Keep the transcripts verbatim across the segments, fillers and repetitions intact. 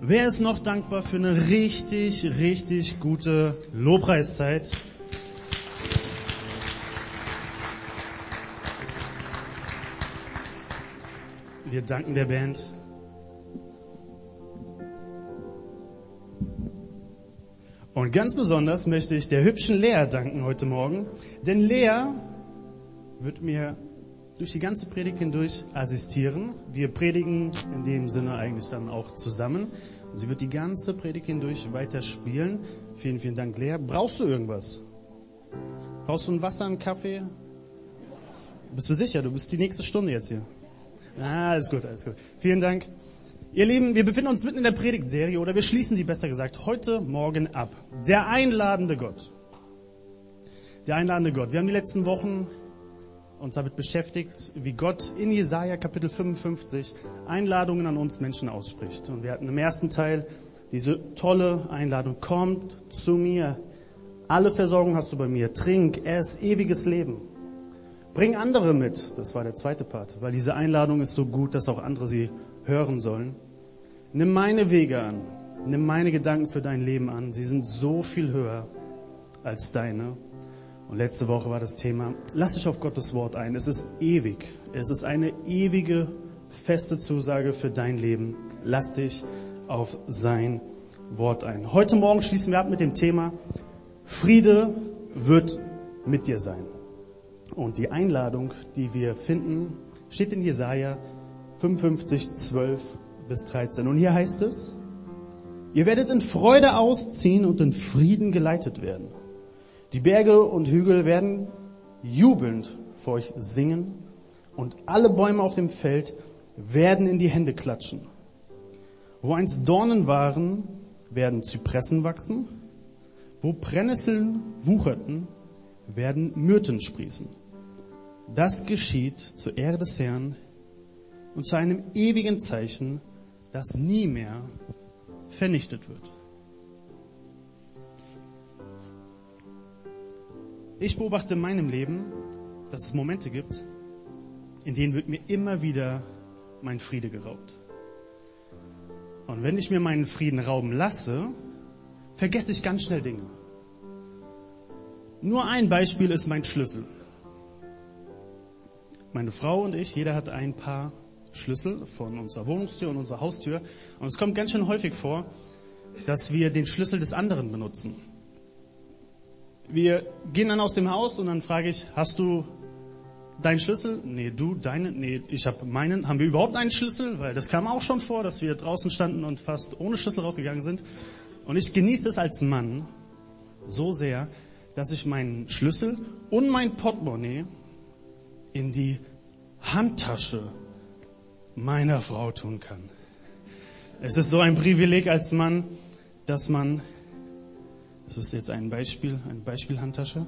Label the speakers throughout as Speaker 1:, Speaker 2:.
Speaker 1: Wer ist noch dankbar für eine richtig, richtig gute Lobpreiszeit? Wir danken der Band. Und ganz besonders möchte ich der hübschen Lea danken heute Morgen, denn Lea wird mir durch die ganze Predigt hindurch assistieren. Wir predigen in dem Sinne eigentlich dann auch zusammen. Und sie wird die ganze Predigt hindurch weiter spielen. Vielen, vielen Dank, Lea. Brauchst du irgendwas? Brauchst du ein Wasser, einen Kaffee? Bist du sicher? Du bist die nächste Stunde jetzt hier. Ah, alles gut, alles gut. Vielen Dank. Ihr Lieben, wir befinden uns mitten in der Predigtserie, oder wir schließen sie besser gesagt heute Morgen ab. Der einladende Gott. Der einladende Gott. Wir haben die letzten Wochen uns damit beschäftigt, wie Gott in Jesaja Kapitel fünfundfünfzig Einladungen an uns Menschen ausspricht. Und wir hatten im ersten Teil diese tolle Einladung: Kommt zu mir, alle Versorgung hast du bei mir, trink, ess, ewiges Leben. Bring andere mit, das war der zweite Part, weil diese Einladung ist so gut, dass auch andere sie hören sollen. Nimm meine Wege an, nimm meine Gedanken für dein Leben an, sie sind so viel höher als deine. Und letzte Woche war das Thema, lass dich auf Gottes Wort ein. Es ist ewig. Es ist eine ewige, feste Zusage für dein Leben. Lass dich auf sein Wort ein. Heute Morgen schließen wir ab mit dem Thema, Friede wird mit dir sein. Und die Einladung, die wir finden, steht in Jesaja fünfundfünfzig, zwölf bis dreizehn. Und hier heißt es, ihr werdet in Freude ausziehen und in Frieden geleitet werden. Die Berge und Hügel werden jubelnd vor euch singen und alle Bäume auf dem Feld werden in die Hände klatschen. Wo einst Dornen waren, werden Zypressen wachsen. Wo Brennnesseln wucherten, werden Myrten sprießen. Das geschieht zur Ehre des Herrn und zu einem ewigen Zeichen, das nie mehr vernichtet wird. Ich beobachte in meinem Leben, dass es Momente gibt, in denen wird mir immer wieder mein Friede geraubt. Und wenn ich mir meinen Frieden rauben lasse, vergesse ich ganz schnell Dinge. Nur ein Beispiel ist mein Schlüssel. Meine Frau und ich, jeder hat ein paar Schlüssel von unserer Wohnungstür und unserer Haustür. Und es kommt ganz schön häufig vor, dass wir den Schlüssel des anderen benutzen. Wir gehen dann aus dem Haus und dann frage ich, hast du deinen Schlüssel? Nee, du, deine? Nee, ich habe meinen. Haben wir überhaupt einen Schlüssel? Weil das kam auch schon vor, dass wir draußen standen und fast ohne Schlüssel rausgegangen sind. Und ich genieße es als Mann so sehr, dass ich meinen Schlüssel und mein Portemonnaie in die Handtasche meiner Frau tun kann. Es ist so ein Privileg als Mann, dass man, das ist jetzt ein Beispiel, eine Beispielhandtasche.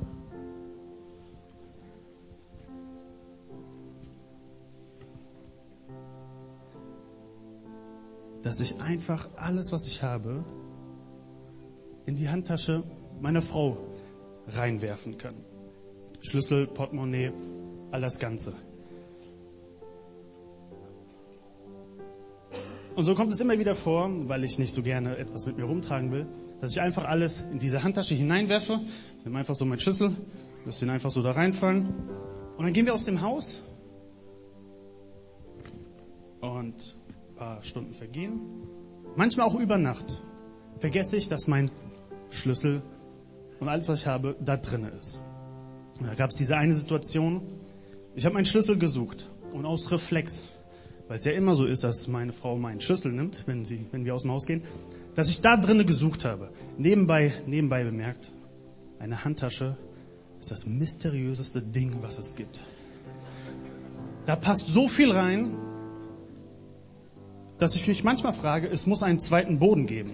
Speaker 1: Dass ich einfach alles, was ich habe, in die Handtasche meiner Frau reinwerfen kann. Schlüssel, Portemonnaie, all das Ganze. Und so kommt es immer wieder vor, weil ich nicht so gerne etwas mit mir rumtragen will, dass ich einfach alles in diese Handtasche hineinwerfe. Ich nehme einfach so meinen Schlüssel, lasse den einfach so da reinfallen. Und dann gehen wir aus dem Haus. Und ein paar Stunden vergehen. Manchmal auch über Nacht vergesse ich, dass mein Schlüssel und alles, was ich habe, da drin ist. Und da gab es diese eine Situation. Ich habe meinen Schlüssel gesucht. Und aus Reflex, weil es ja immer so ist, dass meine Frau meinen Schlüssel nimmt, wenn sie, wenn wir aus dem Haus gehen, dass ich da drinnen gesucht habe. Nebenbei, nebenbei bemerkt, eine Handtasche ist das mysteriöseste Ding, was es gibt. Da passt so viel rein, dass ich mich manchmal frage, es muss einen zweiten Boden geben.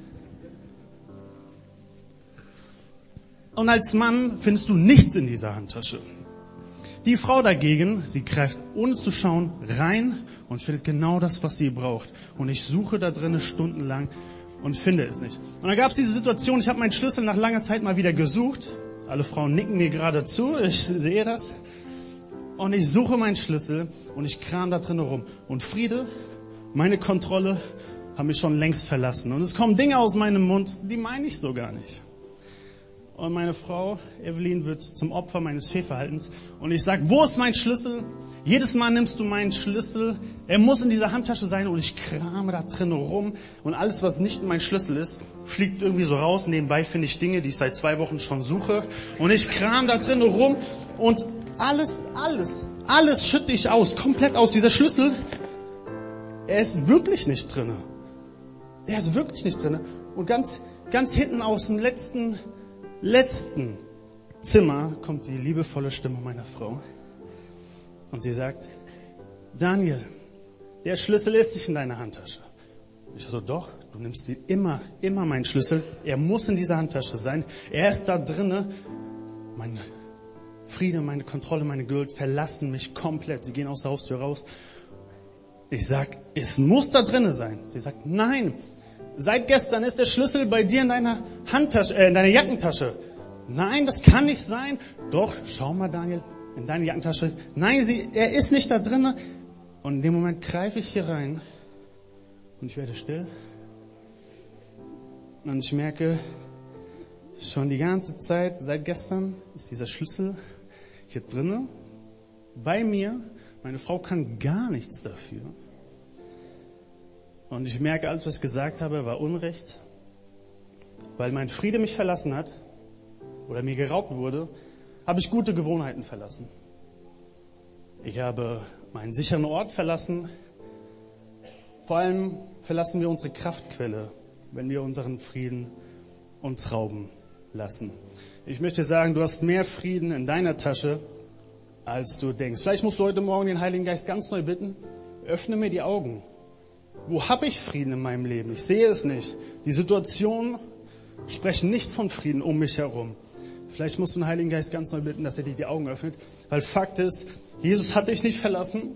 Speaker 1: Und als Mann findest du nichts in dieser Handtasche. Die Frau dagegen, sie greift ohne zu schauen rein und findet genau das, was sie braucht. Und ich suche da drinnen stundenlang und finde es nicht. Und dann gab es diese Situation, ich habe meinen Schlüssel nach langer Zeit mal wieder gesucht. Alle Frauen nicken mir gerade zu, ich sehe das. Und ich suche meinen Schlüssel und ich kram da drinnen rum. Und Friede, meine Kontrolle haben mich schon längst verlassen. Und es kommen Dinge aus meinem Mund, die meine ich so gar nicht. Und meine Frau, Evelyn, wird zum Opfer meines Fehlverhaltens. Und ich sage, wo ist mein Schlüssel? Jedes Mal nimmst du meinen Schlüssel. Er muss in dieser Handtasche sein. Und ich krame da drin rum. Und alles, was nicht mein Schlüssel ist, fliegt irgendwie so raus. Nebenbei finde ich Dinge, die ich seit zwei Wochen schon suche. Und ich kram da drin rum. Und alles, alles, alles schütte ich aus. Komplett aus. Dieser Schlüssel, er ist wirklich nicht drin. Er ist wirklich nicht drin. Und ganz, ganz hinten aus dem letzten... letzten Zimmer kommt die liebevolle Stimme meiner Frau und sie sagt, Daniel, der Schlüssel ist nicht in deiner Handtasche. Ich so, doch, du nimmst dir immer, immer meinen Schlüssel. Er muss in dieser Handtasche sein. Er ist da drinne. Mein Friede, meine Kontrolle, meine Geduld verlassen mich komplett. Sie gehen aus der Haustür raus. Ich sag, es muss da drinne sein. Sie sagt, nein. Seit gestern ist der Schlüssel bei dir in deiner Handtasche, äh, in deiner Jackentasche. Nein, das kann nicht sein. Doch, schau mal, Daniel, in deine Jackentasche. Nein, sie, er ist nicht da drin. Und in dem Moment greife ich hier rein und ich werde still. Und ich merke, schon die ganze Zeit, seit gestern, ist dieser Schlüssel hier drinne, bei mir. Meine Frau kann gar nichts dafür. Und ich merke, alles, was ich gesagt habe, war Unrecht. Weil mein Friede mich verlassen hat oder mir geraubt wurde, habe ich gute Gewohnheiten verlassen. Ich habe meinen sicheren Ort verlassen. Vor allem verlassen wir unsere Kraftquelle, wenn wir unseren Frieden uns rauben lassen. Ich möchte sagen, du hast mehr Frieden in deiner Tasche, als du denkst. Vielleicht musst du heute Morgen den Heiligen Geist ganz neu bitten. Öffne mir die Augen. Wo habe ich Frieden in meinem Leben? Ich sehe es nicht. Die Situationen sprechen nicht von Frieden um mich herum. Vielleicht musst du den Heiligen Geist ganz neu bitten, dass er dir die Augen öffnet. Weil Fakt ist, Jesus hat dich nicht verlassen.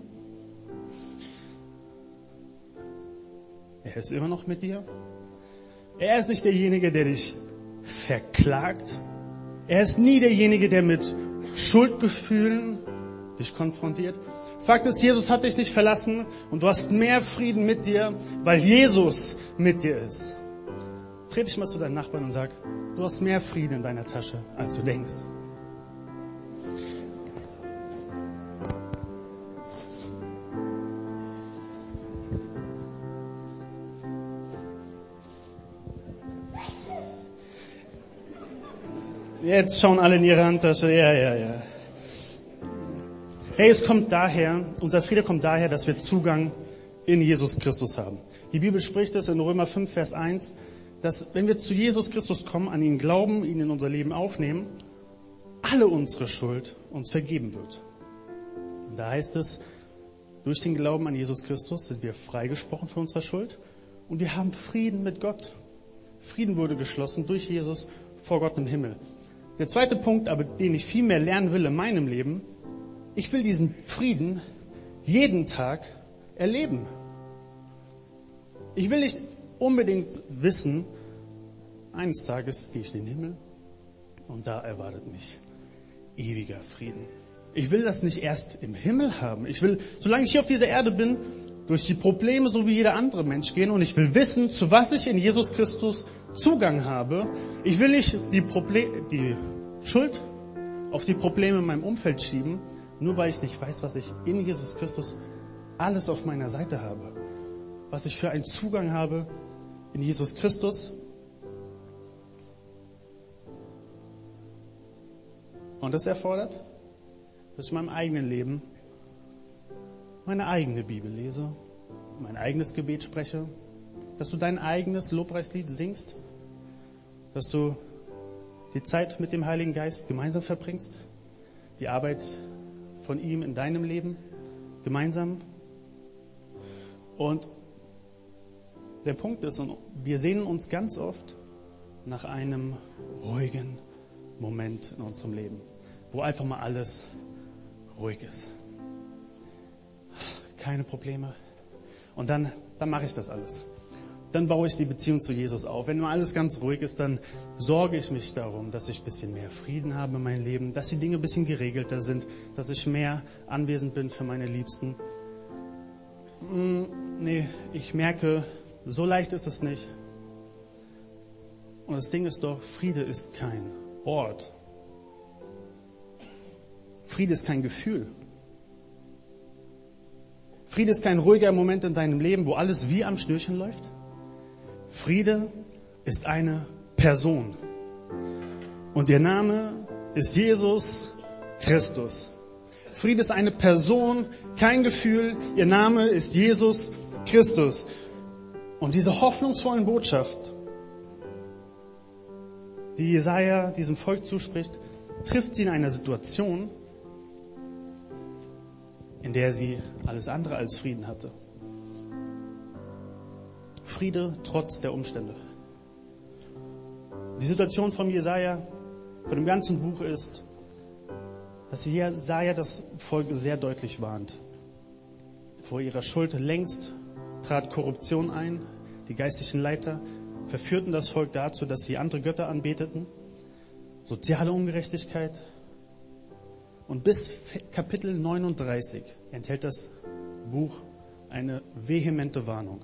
Speaker 1: Er ist immer noch mit dir. Er ist nicht derjenige, der dich verklagt. Er ist nie derjenige, der mit Schuldgefühlen dich konfrontiert. Fakt ist, Jesus hat dich nicht verlassen und du hast mehr Frieden mit dir, weil Jesus mit dir ist. Dreh dich mal zu deinen Nachbarn und sag, du hast mehr Frieden in deiner Tasche, als du denkst. Jetzt schauen alle in ihre Handtasche. Ja, ja, ja. Hey, es kommt daher, unser Friede kommt daher, dass wir Zugang in Jesus Christus haben. Die Bibel spricht es in Römer fünf, Vers eins, dass wenn wir zu Jesus Christus kommen, an ihn glauben, ihn in unser Leben aufnehmen, alle unsere Schuld uns vergeben wird. Und da heißt es, durch den Glauben an Jesus Christus sind wir freigesprochen von unserer Schuld und wir haben Frieden mit Gott. Frieden wurde geschlossen durch Jesus vor Gott im Himmel. Der zweite Punkt, aber den ich viel mehr lernen will in meinem Leben, ich will diesen Frieden jeden Tag erleben. Ich will nicht unbedingt wissen, eines Tages gehe ich in den Himmel und da erwartet mich ewiger Frieden. Ich will das nicht erst im Himmel haben. Ich will, solange ich hier auf dieser Erde bin, durch die Probleme so wie jeder andere Mensch gehen und ich will wissen, zu was ich in Jesus Christus Zugang habe. Ich will nicht die, Proble- die Schuld auf die Probleme in meinem Umfeld schieben, nur weil ich nicht weiß, was ich in Jesus Christus alles auf meiner Seite habe. Was ich für einen Zugang habe in Jesus Christus. Und das erfordert, dass ich in meinem eigenen Leben meine eigene Bibel lese, mein eigenes Gebet spreche, dass du dein eigenes Lobpreislied singst, dass du die Zeit mit dem Heiligen Geist gemeinsam verbringst, die Arbeit von ihm in deinem Leben gemeinsam. Und der Punkt ist, und wir sehnen uns ganz oft nach einem ruhigen Moment in unserem Leben, wo einfach mal alles ruhig ist. Keine Probleme. Und dann, dann mache ich das alles. Dann baue ich die Beziehung zu Jesus auf. Wenn mal alles ganz ruhig ist, dann sorge ich mich darum, dass ich ein bisschen mehr Frieden habe in meinem Leben, dass die Dinge ein bisschen geregelter sind, dass ich mehr anwesend bin für meine Liebsten. Nee, ich merke, so leicht ist es nicht. Und das Ding ist doch, Friede ist kein Ort. Friede ist kein Gefühl. Friede ist kein ruhiger Moment in deinem Leben, wo alles wie am Schnürchen läuft. Friede ist eine Person. Und ihr Name ist Jesus Christus. Friede ist eine Person, kein Gefühl. Ihr Name ist Jesus Christus. Und diese hoffnungsvollen Botschaft, die Jesaja diesem Volk zuspricht, trifft sie in einer Situation, in der sie alles andere als Frieden hatte. Friede trotz der Umstände. Die Situation von Jesaja, von dem ganzen Buch ist, dass Jesaja das Volk sehr deutlich warnt. Vor ihrer Schuld längst trat Korruption ein. Die geistlichen Leiter verführten das Volk dazu, dass sie andere Götter anbeteten. Soziale Ungerechtigkeit. Und bis Kapitel neununddreißig enthält das Buch eine vehemente Warnung.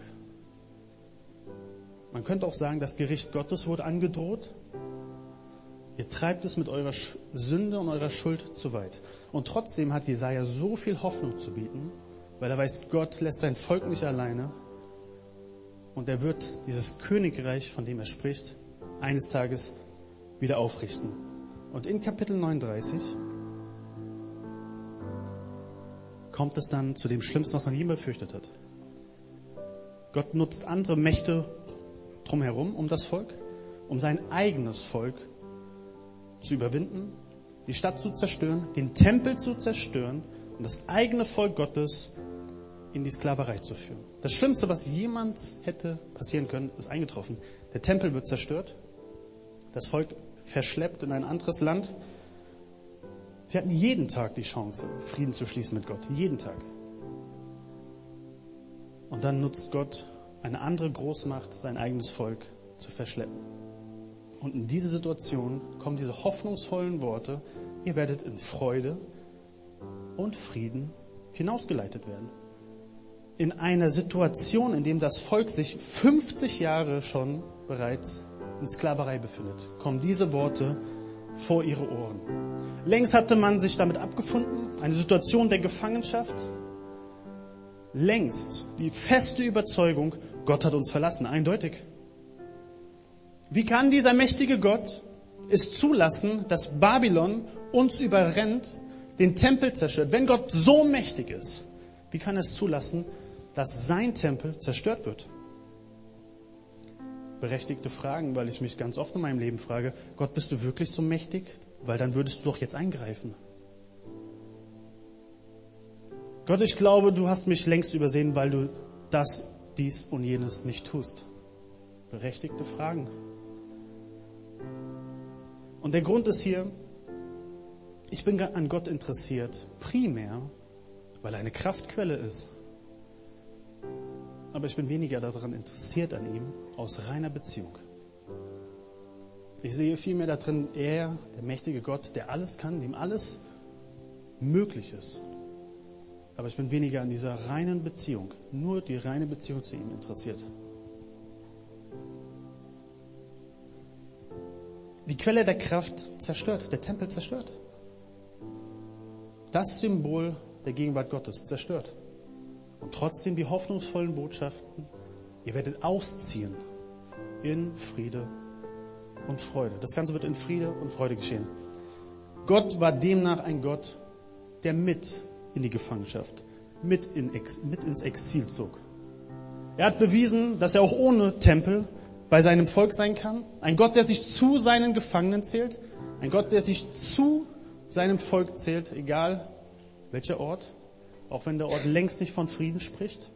Speaker 1: Man könnte auch sagen, das Gericht Gottes wurde angedroht. Ihr treibt es mit eurer Sünde und eurer Schuld zu weit. Und trotzdem hat Jesaja so viel Hoffnung zu bieten, weil er weiß, Gott lässt sein Volk nicht alleine. Und er wird dieses Königreich, von dem er spricht, eines Tages wieder aufrichten. Und in Kapitel neununddreißig kommt es dann zu dem Schlimmsten, was man je befürchtet hat. Gott nutzt andere Mächte drumherum um das Volk, um sein eigenes Volk zu überwinden, die Stadt zu zerstören, den Tempel zu zerstören und das eigene Volk Gottes in die Sklaverei zu führen. Das Schlimmste, was jemand hätte passieren können, ist eingetroffen. Der Tempel wird zerstört, das Volk verschleppt in ein anderes Land. Sie hatten jeden Tag die Chance, Frieden zu schließen mit Gott. Jeden Tag. Und dann nutzt Gott eine andere Großmacht, sein eigenes Volk zu verschleppen. Und in diese Situation kommen diese hoffnungsvollen Worte, ihr werdet in Freude und Frieden hinausgeleitet werden. In einer Situation, in dem das Volk sich fünfzig Jahre schon bereits in Sklaverei befindet, kommen diese Worte vor ihre Ohren. Längst hatte man sich damit abgefunden, eine Situation der Gefangenschaft. Längst die feste Überzeugung, Gott hat uns verlassen, eindeutig. Wie kann dieser mächtige Gott es zulassen, dass Babylon uns überrennt, den Tempel zerstört? Wenn Gott so mächtig ist, wie kann er es zulassen, dass sein Tempel zerstört wird? Berechtigte Fragen, weil ich mich ganz oft in meinem Leben frage, Gott, bist du wirklich so mächtig? Weil dann würdest du doch jetzt eingreifen. Gott, ich glaube, du hast mich längst übersehen, weil du das, dies und jenes nicht tust. Berechtigte Fragen. Und der Grund ist hier, ich bin an Gott interessiert, primär, weil er eine Kraftquelle ist. Aber ich bin weniger daran interessiert an ihm, aus reiner Beziehung. Ich sehe vielmehr da drin, er, der mächtige Gott, der alles kann, dem alles möglich ist. Aber ich bin weniger an dieser reinen Beziehung, nur die reine Beziehung zu ihm interessiert. Die Quelle der Kraft zerstört, der Tempel zerstört. Das Symbol der Gegenwart Gottes zerstört. Und trotzdem die hoffnungsvollen Botschaften, ihr werdet ausziehen in Friede und Freude. Das Ganze wird in Friede und Freude geschehen. Gott war demnach ein Gott, der mit in die Gefangenschaft, mit, in Ex, mit ins Exil zog. Er hat bewiesen, dass er auch ohne Tempel bei seinem Volk sein kann. Ein Gott, der sich zu seinen Gefangenen zählt. Ein Gott, der sich zu seinem Volk zählt, egal welcher Ort. Auch wenn der Ort längst nicht von Frieden spricht.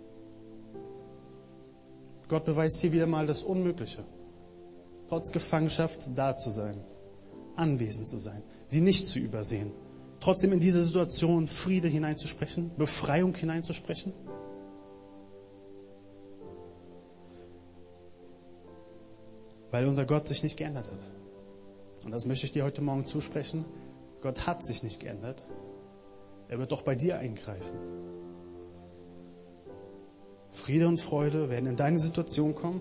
Speaker 1: Gott beweist hier wieder mal das Unmögliche. Trotz Gefangenschaft da zu sein. Anwesend zu sein. Sie nicht zu übersehen. Trotzdem in diese Situation Friede hineinzusprechen. Befreiung hineinzusprechen. Weil unser Gott sich nicht geändert hat. Und das möchte ich dir heute Morgen zusprechen. Gott hat sich nicht geändert. Er wird doch bei dir eingreifen. Friede und Freude werden in deine Situation kommen,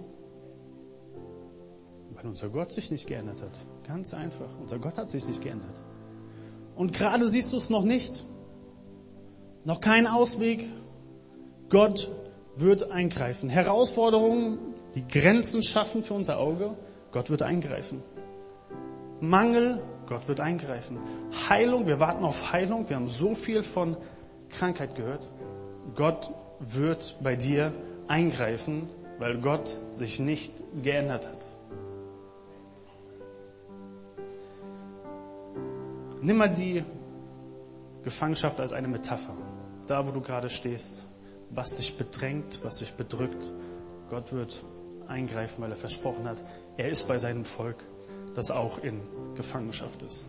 Speaker 1: weil unser Gott sich nicht geändert hat. Ganz einfach. Unser Gott hat sich nicht geändert. Und gerade siehst du es noch nicht. Noch kein Ausweg. Gott wird eingreifen. Herausforderungen, die Grenzen schaffen für unser Auge. Gott wird eingreifen. Mangel, Gott wird eingreifen. Heilung, wir warten auf Heilung. Wir haben so viel von Krankheit gehört. Gott wird bei dir eingreifen, weil Gott sich nicht geändert hat. Nimm mal die Gefangenschaft als eine Metapher. Da, wo du gerade stehst, was dich bedrängt, was dich bedrückt. Gott wird eingreifen, weil er versprochen hat, er ist bei seinem Volk, das auch in Gefangenschaft ist.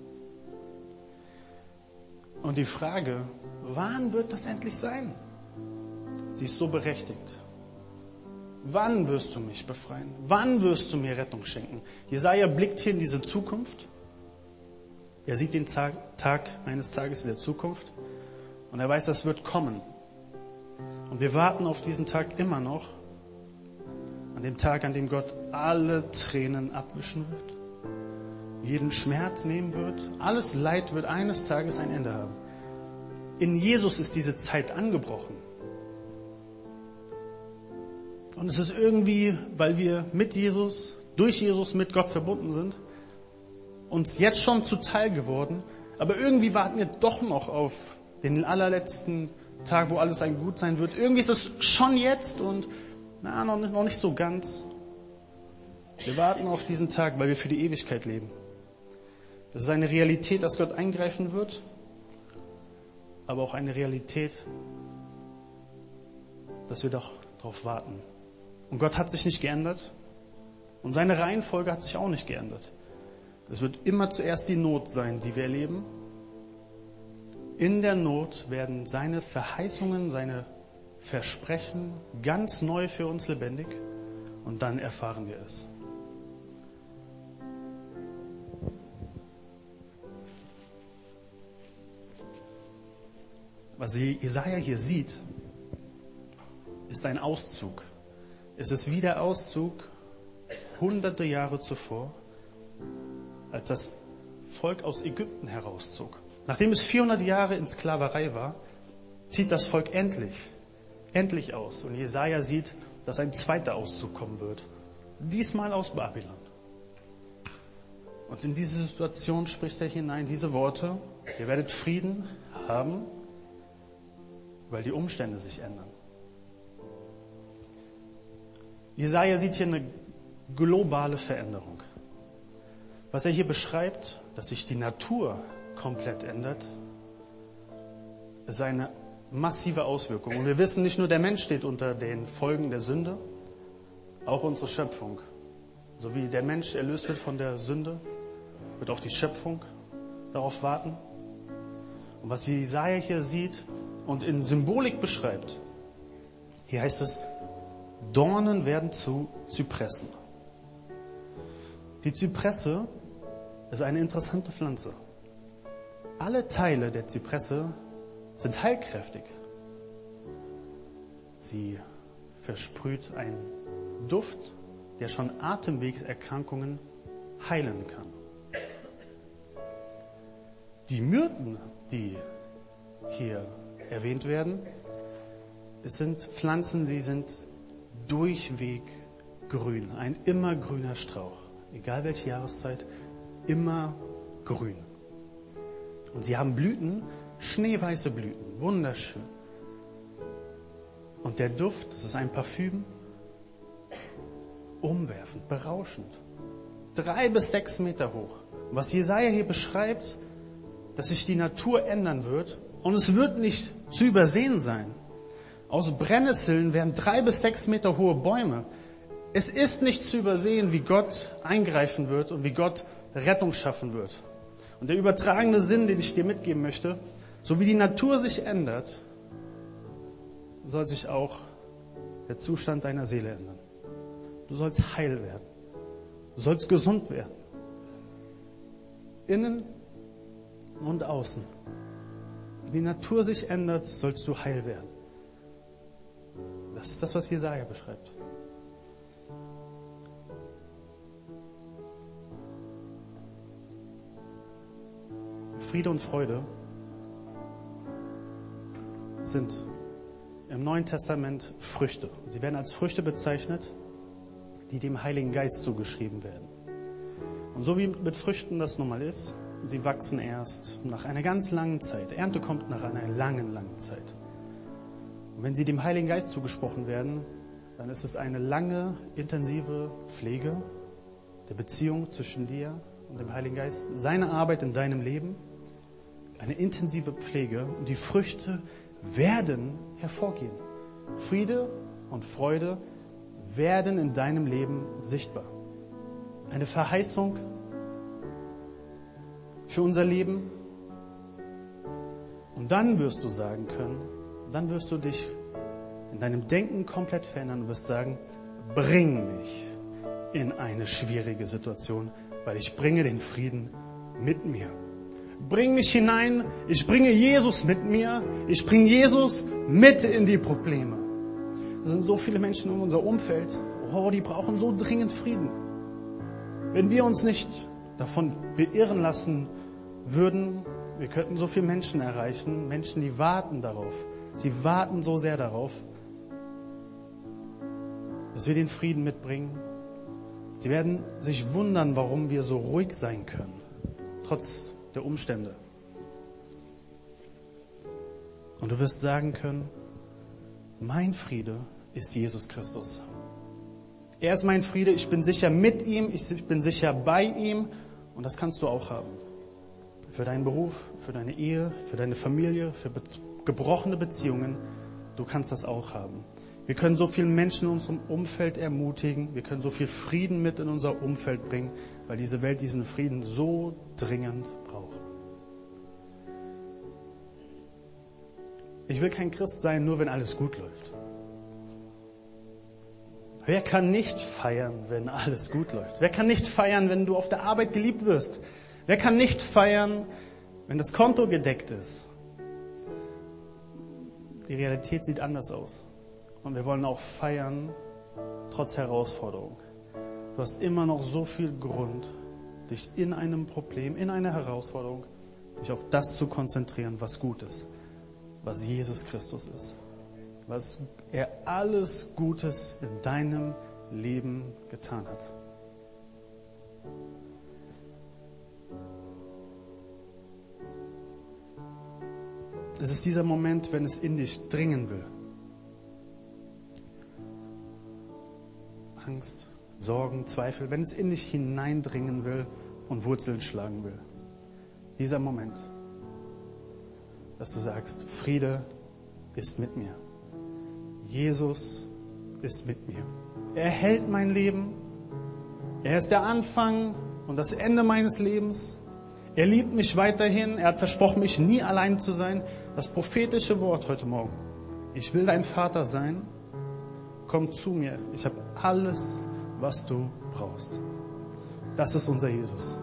Speaker 1: Und die Frage, wann wird das endlich sein? Sie ist so berechtigt. Wann wirst du mich befreien? Wann wirst du mir Rettung schenken? Jesaja blickt hier in diese Zukunft. Er sieht den Tag, Tag eines Tages in der Zukunft und er weiß, das wird kommen. Und wir warten auf diesen Tag immer noch, an dem Tag, an dem Gott alle Tränen abwischen wird, jeden Schmerz nehmen wird, alles Leid wird eines Tages ein Ende haben. In Jesus ist diese Zeit angebrochen. Und es ist irgendwie, weil wir mit Jesus, durch Jesus mit Gott verbunden sind, uns jetzt schon zuteil geworden, aber irgendwie warten wir doch noch auf den allerletzten Tag, wo alles ein Gut sein wird. Irgendwie ist es schon jetzt und na, noch nicht, noch nicht so ganz. Wir warten auf diesen Tag, weil wir für die Ewigkeit leben. Das ist eine Realität, dass Gott eingreifen wird, aber auch eine Realität, dass wir doch darauf warten. Und Gott hat sich nicht geändert und seine Reihenfolge hat sich auch nicht geändert. Es wird immer zuerst die Not sein, die wir erleben. In der Not werden seine Verheißungen, seine Versprechen ganz neu für uns lebendig und dann erfahren wir es. Was Jesaja hier sieht, ist ein Auszug. Es ist wie der Auszug hunderte Jahre zuvor, als das Volk aus Ägypten herauszog. Nachdem es vierhundert Jahre in Sklaverei war, zieht das Volk endlich, endlich aus. Und Jesaja sieht, dass ein zweiter Auszug kommen wird. Diesmal aus Babylon. Und in diese Situation spricht er hinein diese Worte: Ihr werdet Frieden haben, weil die Umstände sich ändern. Jesaja sieht hier eine globale Veränderung. Was er hier beschreibt, dass sich die Natur komplett ändert, ist eine massive Auswirkung. Und wir wissen, nicht nur der Mensch steht unter den Folgen der Sünde, auch unsere Schöpfung. So wie der Mensch erlöst wird von der Sünde, wird auch die Schöpfung darauf warten. Und was Jesaja hier sieht und in Symbolik beschreibt, hier heißt es, Dornen werden zu Zypressen. Die Zypresse ist eine interessante Pflanze. Alle Teile der Zypresse sind heilkräftig. Sie versprüht einen Duft, der schon Atemwegserkrankungen heilen kann. Die Myrten, die hier erwähnt werden, es sind Pflanzen, die sind durchweg grün, ein immergrüner Strauch. Egal welche Jahreszeit, immer grün. Und sie haben Blüten, schneeweiße Blüten, wunderschön. Und der Duft, das ist ein Parfüm, umwerfend, berauschend. Drei bis sechs Meter hoch. Und was Jesaja hier beschreibt, dass sich die Natur ändern wird und es wird nicht zu übersehen sein. Aus Brennnesseln werden drei bis sechs Meter hohe Bäume. Es ist nicht zu übersehen, wie Gott eingreifen wird und wie Gott Rettung schaffen wird. Und der übertragene Sinn, den ich dir mitgeben möchte, so wie die Natur sich ändert, soll sich auch der Zustand deiner Seele ändern. Du sollst heil werden. Du sollst gesund werden. Innen und außen. Wenn die Natur sich ändert, sollst du heil werden. Das ist das, was Jesaja beschreibt. Friede und Freude sind im Neuen Testament Früchte. Sie werden als Früchte bezeichnet, die dem Heiligen Geist zugeschrieben werden. Und so wie mit Früchten das nun mal ist, sie wachsen erst nach einer ganz langen Zeit. Ernte kommt nach einer langen, langen Zeit. Und wenn sie dem Heiligen Geist zugesprochen werden, dann ist es eine lange, intensive Pflege der Beziehung zwischen dir und dem Heiligen Geist, seine Arbeit in deinem Leben, eine intensive Pflege, und die Früchte werden hervorgehen. Friede und Freude werden in deinem Leben sichtbar. Eine Verheißung für unser Leben. Und dann wirst du sagen können, dann wirst du dich in deinem Denken komplett verändern und wirst sagen, bring mich in eine schwierige Situation, weil ich bringe den Frieden mit mir. Bring mich hinein, ich bringe Jesus mit mir, ich bringe Jesus mit in die Probleme. Es sind so viele Menschen in unser Umfeld, oh, die brauchen so dringend Frieden. Wenn wir uns nicht davon beirren lassen würden, wir könnten so viele Menschen erreichen, Menschen, die warten darauf. Sie warten so sehr darauf, dass wir den Frieden mitbringen. Sie werden sich wundern, warum wir so ruhig sein können, trotz der Umstände. Und du wirst sagen können, mein Friede ist Jesus Christus. Er ist mein Friede, ich bin sicher mit ihm, ich bin sicher bei ihm, und das kannst du auch haben. Für deinen Beruf, für deine Ehe, für deine Familie, für be- gebrochene Beziehungen, du kannst das auch haben. Wir können so viele Menschen in unserem Umfeld ermutigen, wir können so viel Frieden mit in unser Umfeld bringen, weil diese Welt diesen Frieden so dringend braucht. Ich will kein Christ sein, nur wenn alles gut läuft. Wer kann nicht feiern, wenn alles gut läuft? Wer kann nicht feiern, wenn du auf der Arbeit geliebt wirst? Wer kann nicht feiern, wenn das Konto gedeckt ist? Die Realität sieht anders aus. Und wir wollen auch feiern, trotz Herausforderung. Du hast immer noch so viel Grund, dich in einem Problem, in einer Herausforderung, dich auf das zu konzentrieren, was gut ist, was Jesus Christus ist, was er alles Gutes in deinem Leben getan hat. Es ist dieser Moment, wenn es in dich dringen will. Angst, Sorgen, Zweifel, wenn es in dich hineindringen will und Wurzeln schlagen will. Dieser Moment, dass du sagst, Friede ist mit mir. Jesus ist mit mir. Er hält mein Leben. Er ist der Anfang und das Ende meines Lebens. Er liebt mich weiterhin. Er hat versprochen, mich nie allein zu sein. Das prophetische Wort heute Morgen. Ich will dein Vater sein. Komm zu mir. Ich habe alles, was du brauchst. Das ist unser Jesus.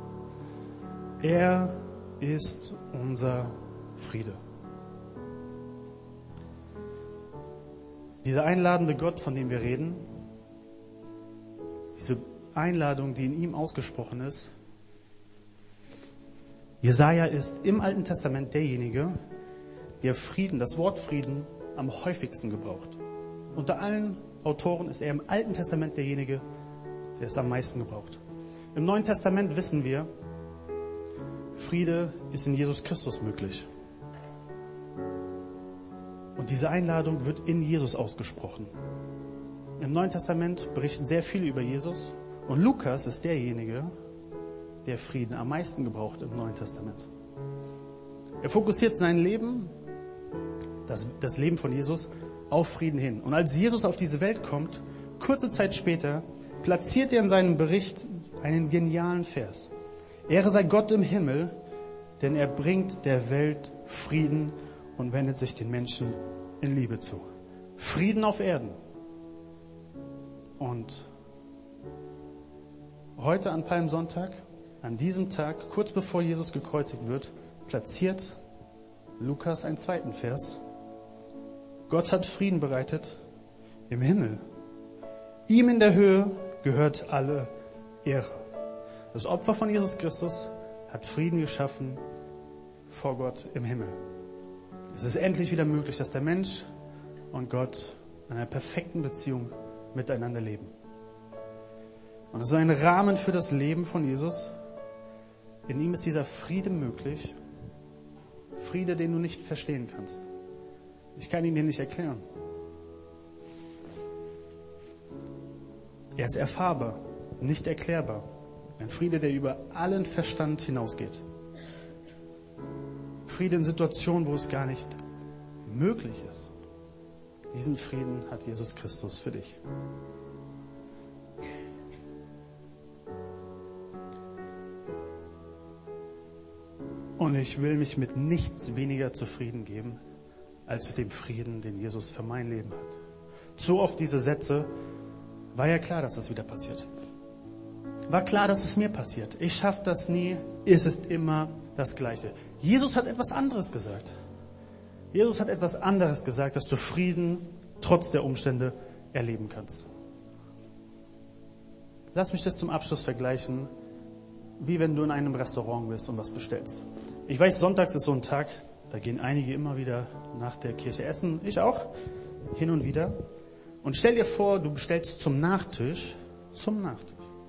Speaker 1: Er ist unser Friede. Dieser einladende Gott, von dem wir reden, diese Einladung, die in ihm ausgesprochen ist, Jesaja ist im Alten Testament derjenige, der Frieden, das Wort Frieden, am häufigsten gebraucht. Unter allen Autoren ist er im Alten Testament derjenige, der es am meisten gebraucht. Im Neuen Testament wissen wir, Friede ist in Jesus Christus möglich. Und diese Einladung wird in Jesus ausgesprochen. Im Neuen Testament berichten sehr viele über Jesus. Und Lukas ist derjenige, der Frieden am meisten gebraucht im Neuen Testament. Er fokussiert sein Leben, das, das Leben von Jesus, auf Frieden hin. Und als Jesus auf diese Welt kommt, kurze Zeit später, platziert er in seinem Bericht einen genialen Vers. Ehre sei Gott im Himmel, denn er bringt der Welt Frieden und wendet sich den Menschen in Liebe zu. Frieden auf Erden. Und heute an Palmsonntag, an diesem Tag, kurz bevor Jesus gekreuzigt wird, platziert Lukas einen zweiten Vers. Gott hat Frieden bereitet im Himmel. Ihm in der Höhe gehört alle Ehre. Das Opfer von Jesus Christus hat Frieden geschaffen vor Gott im Himmel. Es ist endlich wieder möglich, dass der Mensch und Gott in einer perfekten Beziehung miteinander leben. Und es ist ein Rahmen für das Leben von Jesus. In ihm ist dieser Friede möglich. Friede, den du nicht verstehen kannst. Ich kann ihn dir nicht erklären. Er ist erfahrbar, nicht erklärbar. Ein Friede, der über allen Verstand hinausgeht. Friede in Situationen, wo es gar nicht möglich ist. Diesen Frieden hat Jesus Christus für dich. Und ich will mich mit nichts weniger zufrieden geben, als mit dem Frieden, den Jesus für mein Leben hat. Zu oft diese Sätze, war ja klar, dass das wieder passiert. War klar, dass es mir passiert. Ich schaffe das nie. Es ist immer das Gleiche. Jesus hat etwas anderes gesagt. Jesus hat etwas anderes gesagt, dass du Frieden trotz der Umstände erleben kannst. Lass mich das zum Abschluss vergleichen, wie wenn du in einem Restaurant bist und was bestellst. Ich weiß, sonntags ist so ein Tag, da gehen einige immer wieder nach der Kirche essen. Ich auch, hin und wieder. Und stell dir vor, du bestellst zum Nachtisch, zum Nachtisch,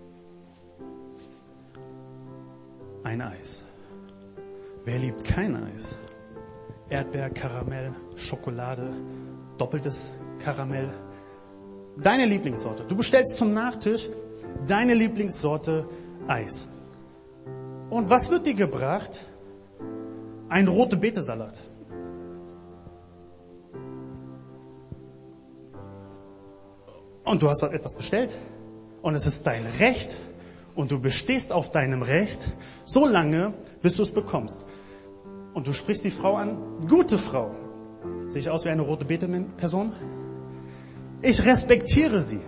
Speaker 1: ein Eis. Wer liebt kein Eis? Erdbeer, Karamell, Schokolade, doppeltes Karamell. Deine Lieblingssorte. Du bestellst zum Nachtisch deine Lieblingssorte Eis. Und was wird dir gebracht? Ein rote Beete-Salat. Und du hast etwas bestellt. Und es ist dein Recht. Und du bestehst auf deinem Recht, so lange, bis du es bekommst. Und du sprichst die Frau an, gute Frau. Sehe ich aus wie eine rote Beete-Person? Ich respektiere sie.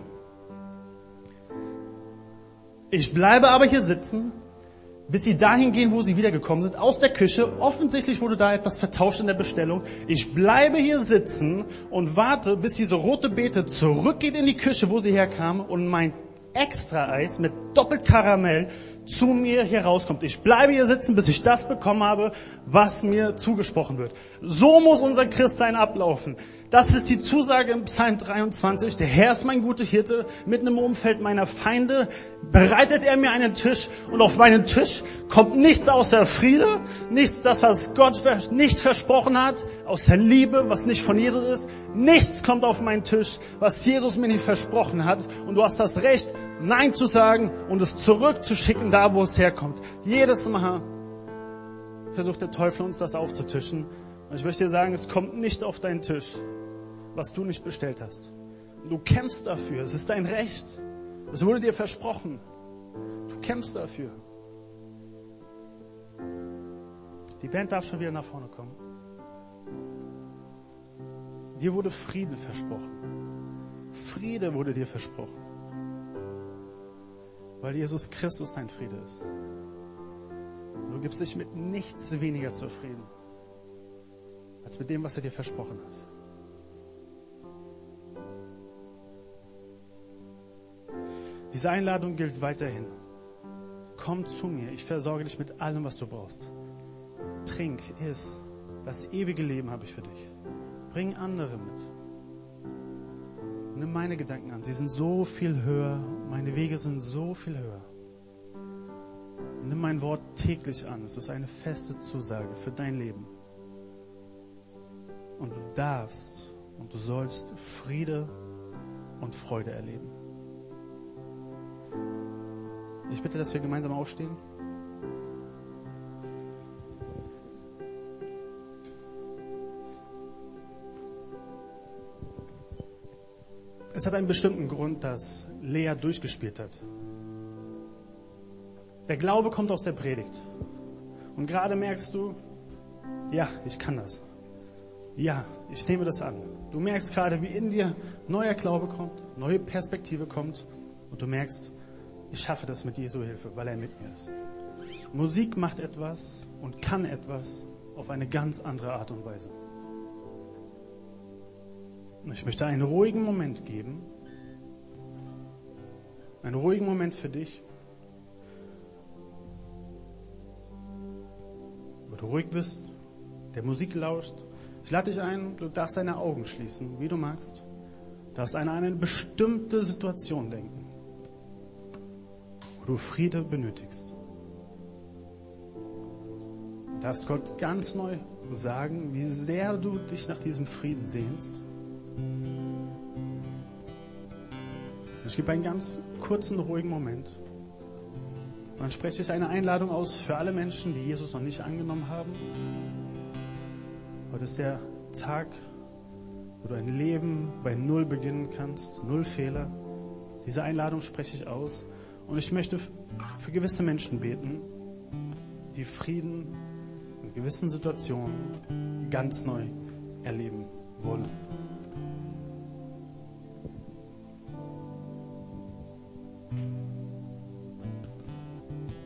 Speaker 1: Ich bleibe aber hier sitzen, bis sie dahin gehen, wo sie wiedergekommen sind, aus der Küche. Offensichtlich wurde da etwas vertauscht in der Bestellung. Ich bleibe hier sitzen und warte, bis diese rote Beete zurückgeht in die Küche, wo sie herkam und mein Extra-Eis mit doppelt Karamell zu mir hier rauskommt. Ich bleibe hier sitzen, bis ich das bekommen habe, was mir zugesprochen wird. So muss unser Christsein ablaufen. Das ist die Zusage im Psalm dreiundzwanzig. Der Herr ist mein guter Hirte. Mitten im Umfeld meiner Feinde bereitet er mir einen Tisch. Und auf meinen Tisch kommt nichts außer Friede. Nichts, das, was Gott nicht versprochen hat. Außer Liebe, was nicht von Jesus ist. Nichts kommt auf meinen Tisch, was Jesus mir nicht versprochen hat. Und du hast das Recht, Nein zu sagen und es zurückzuschicken, da wo es herkommt. Jedes Mal versucht der Teufel uns das aufzutischen. Und ich möchte dir sagen, es kommt nicht auf deinen Tisch, was du nicht bestellt hast. Du kämpfst dafür. Es ist dein Recht. Es wurde dir versprochen. Du kämpfst dafür. Die Band darf schon wieder nach vorne kommen. Dir wurde Friede versprochen. Friede wurde dir versprochen. Weil Jesus Christus dein Friede ist. Du gibst dich mit nichts weniger zufrieden, als mit dem, was er dir versprochen hat. Diese Einladung gilt weiterhin. Komm zu mir, ich versorge dich mit allem, was du brauchst. Trink, iss, das ewige Leben habe ich für dich. Bring andere mit. Nimm meine Gedanken an, sie sind so viel höher, meine Wege sind so viel höher. Nimm mein Wort täglich an, es ist eine feste Zusage für dein Leben. Und du darfst und du sollst Friede und Freude erleben. Ich bitte, dass wir gemeinsam aufstehen. Es hat einen bestimmten Grund, dass Lea durchgespielt hat. Der Glaube kommt aus der Predigt. Und gerade merkst du, ja, ich kann das. Ja, ich nehme das an. Du merkst gerade, wie in dir neuer Glaube kommt, neue Perspektive kommt. Und du merkst, ich schaffe das mit Jesu Hilfe, weil er mit mir ist. Musik macht etwas und kann etwas auf eine ganz andere Art und Weise. Ich möchte einen ruhigen Moment geben. Einen ruhigen Moment für dich. Wo du ruhig bist, der Musik lauscht. Ich lade dich ein, du darfst deine Augen schließen, wie du magst. Du darfst an eine bestimmte Situation denken, wo du Friede benötigst. Du darfst Gott ganz neu sagen, wie sehr du dich nach diesem Frieden sehnst. Ich gebe einen ganz kurzen, ruhigen Moment. Und dann spreche ich eine Einladung aus für alle Menschen, die Jesus noch nicht angenommen haben. Heute ist der Tag, wo du ein Leben bei Null beginnen kannst. Null Fehler. Diese Einladung spreche ich aus. Und ich möchte für gewisse Menschen beten, die Frieden in gewissen Situationen ganz neu erleben wollen.